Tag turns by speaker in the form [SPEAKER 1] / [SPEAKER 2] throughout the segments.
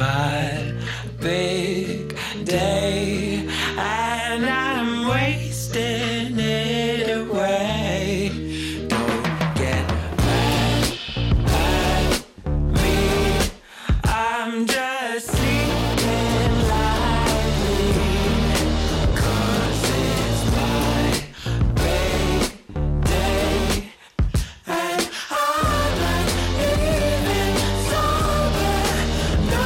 [SPEAKER 1] my big day, and I'm wasting it away. Don't get mad at me, I'm just sleeping lightly, 'cause it's my big day, and I'm not even sober. No,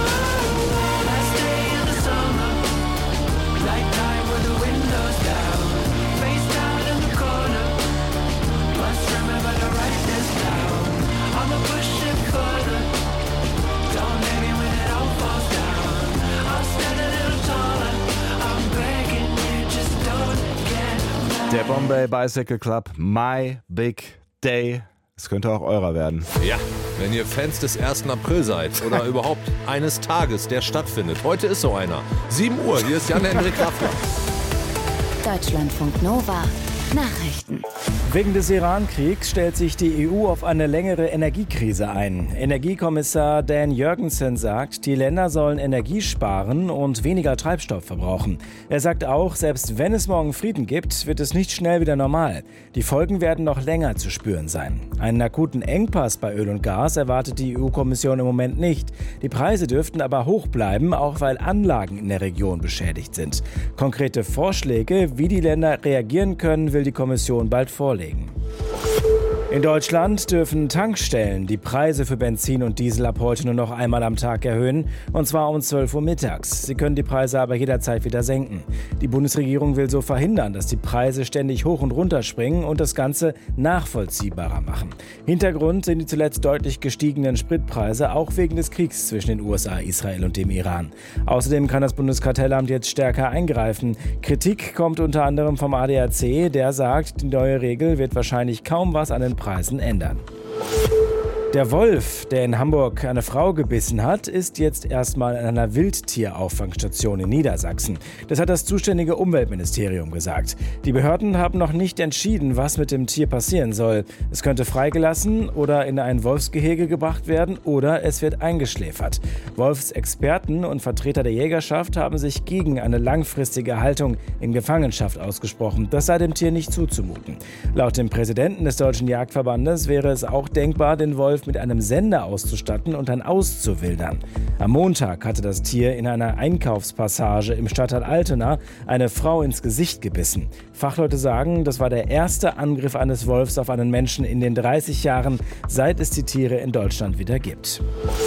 [SPEAKER 1] I stay in the summer, nighttime with the windows down, face down in the corner. Must remember to write this down. I'ma push it further. Don't let me when it all falls down. I'll stand a little taller. I'm begging you, just don't get mad.
[SPEAKER 2] Der Bombay Bicycle Club, My Big Day. Es könnte auch eurer werden.
[SPEAKER 3] Ja, wenn ihr Fans des 1. April seid oder überhaupt eines Tages, der stattfindet. Heute ist so einer. 7 Uhr, hier ist Jan-Henrik Kraftwerk.
[SPEAKER 4] Deutschlandfunk Nova Nachrichten.
[SPEAKER 5] Wegen des Iran-Kriegs stellt sich die EU auf eine längere Energiekrise ein. Energiekommissar Dan Jørgensen sagt, die Länder sollen Energie sparen und weniger Treibstoff verbrauchen. Er sagt auch, selbst wenn es morgen Frieden gibt, wird es nicht schnell wieder normal. Die Folgen werden noch länger zu spüren sein. Einen akuten Engpass bei Öl und Gas erwartet die EU-Kommission im Moment nicht. Die Preise dürften aber hoch bleiben, auch weil Anlagen in der Region beschädigt sind. Konkrete Vorschläge, wie die Länder reagieren können, will die Kommission bald vorlegen. In Deutschland dürfen Tankstellen die Preise für Benzin und Diesel ab heute nur noch einmal am Tag erhöhen, und zwar um 12 Uhr mittags. Sie können die Preise aber jederzeit wieder senken. Die Bundesregierung will so verhindern, dass die Preise ständig hoch und runter springen und das Ganze nachvollziehbarer machen. Hintergrund sind die zuletzt deutlich gestiegenen Spritpreise, auch wegen des Kriegs zwischen den USA, Israel und dem Iran. Außerdem kann das Bundeskartellamt jetzt stärker eingreifen. Kritik kommt unter anderem vom ADAC, der sagt, die neue Regel wird wahrscheinlich kaum was an den Preisen ändern. Der Wolf, der in Hamburg eine Frau gebissen hat, ist jetzt erstmal in einer Wildtierauffangstation in Niedersachsen. Das hat das zuständige Umweltministerium gesagt. Die Behörden haben noch nicht entschieden, was mit dem Tier passieren soll. Es könnte freigelassen oder in ein Wolfsgehege gebracht werden oder es wird eingeschläfert. Wolfsexperten und Vertreter der Jägerschaft haben sich gegen eine langfristige Haltung in Gefangenschaft ausgesprochen. Das sei dem Tier nicht zuzumuten. Laut dem Präsidenten des Deutschen Jagdverbandes wäre es auch denkbar, den Wolf mit einem Sender auszustatten und dann auszuwildern. Am Montag hatte das Tier in einer Einkaufspassage im Stadtteil Altena eine Frau ins Gesicht gebissen. Fachleute sagen, das war der erste Angriff eines Wolfs auf einen Menschen in den 30 Jahren, seit es die Tiere in Deutschland wieder gibt.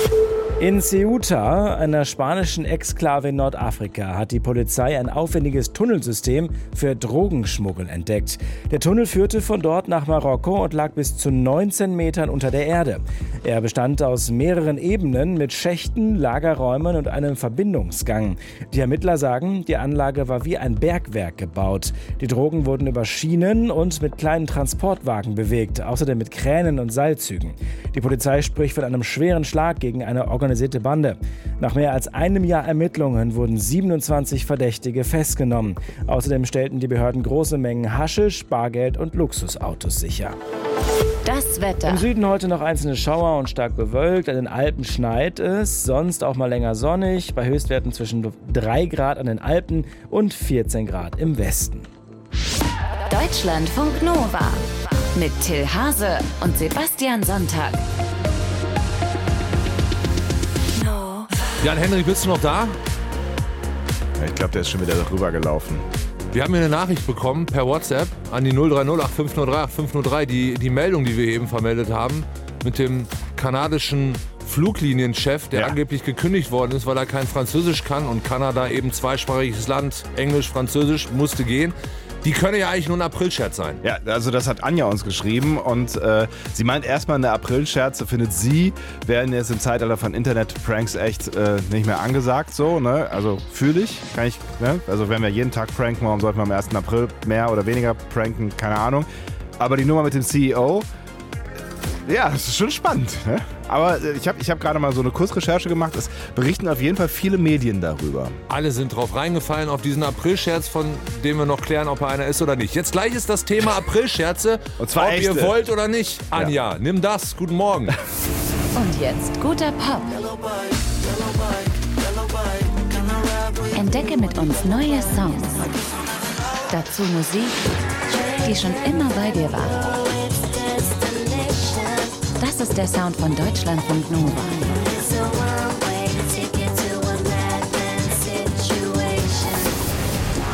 [SPEAKER 5] In Ceuta, einer spanischen Exklave in Nordafrika, hat die Polizei ein aufwendiges Tunnelsystem für Drogenschmuggel entdeckt. Der Tunnel führte von dort nach Marokko und lag bis zu 19 Metern unter der Erde. Er bestand aus mehreren Ebenen mit Schächten, Lagerräumen und einem Verbindungsgang. Die Ermittler sagen, die Anlage war wie ein Bergwerk gebaut. Die Drogen wurden über Schienen und mit kleinen Transportwagen bewegt, außerdem mit Kränen und Seilzügen. Die Polizei spricht von einem schweren Schlag gegen eine organisierte Bande. Nach mehr als einem Jahr Ermittlungen wurden 27 Verdächtige festgenommen. Außerdem stellten die Behörden große Mengen Haschisch, Bargeld und Luxusautos sicher.
[SPEAKER 4] Das Wetter.
[SPEAKER 5] Im Süden heute noch einzelne Schauer und stark bewölkt. An den Alpen schneit es, sonst auch mal länger sonnig. Bei Höchstwerten zwischen 3 Grad an den Alpen und 14 Grad im Westen.
[SPEAKER 4] Deutschlandfunk Nova mit Till Hase und Sebastian Sonntag.
[SPEAKER 3] Jan-Henrik, bist du noch da?
[SPEAKER 2] Ich glaube, der ist schon wieder rübergelaufen.
[SPEAKER 3] Wir haben hier eine Nachricht bekommen per WhatsApp an die 03085038503, die Meldung, die wir eben vermeldet haben, mit dem kanadischen Fluglinienchef, der angeblich gekündigt worden ist, weil er kein Französisch kann und Kanada eben zweisprachiges Land, Englisch, Französisch, musste gehen. Die können ja eigentlich nur ein Aprilscherz sein.
[SPEAKER 2] Ja, also das hat Anja uns geschrieben und sie meint erstmal, eine Aprilscherze findet sie, werden jetzt im Zeitalter von Internet-Pranks echt nicht mehr angesagt, so, ne? Also fühle ich, kann ich, ne? Also wenn wir jeden Tag pranken, warum sollten wir am 1. April mehr oder weniger pranken, keine Ahnung. Aber die Nummer mit dem CEO, ja, das ist schon spannend, ne? Aber ich hab gerade mal so eine Kurzrecherche gemacht. Es berichten auf jeden Fall viele Medien darüber.
[SPEAKER 3] Alle sind drauf reingefallen, auf diesen Aprilscherz, von dem wir noch klären, ob er einer ist oder nicht. Jetzt gleich ist das Thema Aprilscherze,
[SPEAKER 2] und zwar
[SPEAKER 3] ob
[SPEAKER 2] echte.
[SPEAKER 3] ihr wollt oder nicht. Anja, nimm das. Guten Morgen.
[SPEAKER 4] Und jetzt guter Pop.
[SPEAKER 1] Yellow bike,
[SPEAKER 4] Entdecke mit uns neue Sounds. Dazu Musik, die schon immer bei dir war. Das ist der Sound von Deutschlandfunk Nova.